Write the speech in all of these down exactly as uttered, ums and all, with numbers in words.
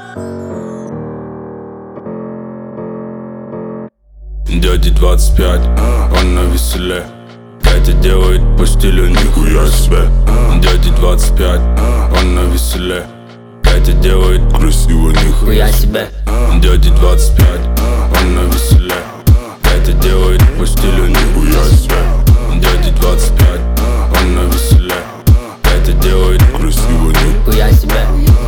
Дяде двадцать пять, он навеселе. Катя делает по стилю нихуя себе. Дяде двадцать пять, он навеселе. Катя делает красиво нихуя себе. Дяде двадцать пять, он навеселе. Катя делает по стилю нихуя себе. Дяде двадцать пять, он навеселе. Катя делает красиво нихуя себе.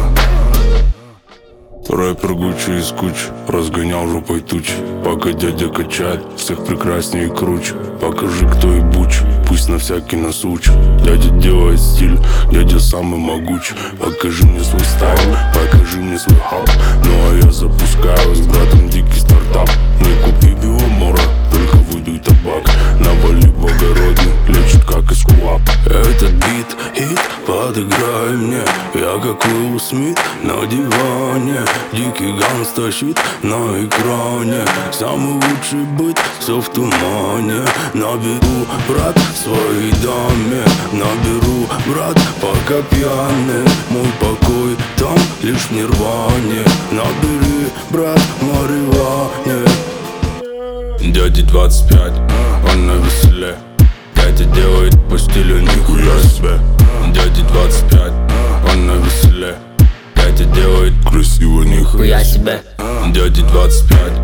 Рэпер Гуччи из кучи разгонял жопой тучи. Пока дядя качает, всех прекраснее и круче. Покажи, кто и буч, пусть на всякий насуч. Дядя делает стиль, дядя самый могучий. Покажи мне свой стайл, покажи мне свой хаб. Ну а я запускаю с братом дикий стартап. Не купи Беломора, только выйду и табак. На Бали благородный, лечит как эскулап. Этот бит, хит, подыграй мне. Я как Уилл Смит на диване. Дикий ганста щит на экране. Самый лучший быт, все в тумане. Наберу, брат, своей даме. Наберу, брат, пока пьяный. Мой покой там лишь в нирване. Набери, брат, марихуане. Дяде двадцать пять, он навеселе. Катя делает по стилю нихуя себе. Дяде двадцать пять, он навеселе. Катя делает красиво нихуя себе. Дяде двадцать пять,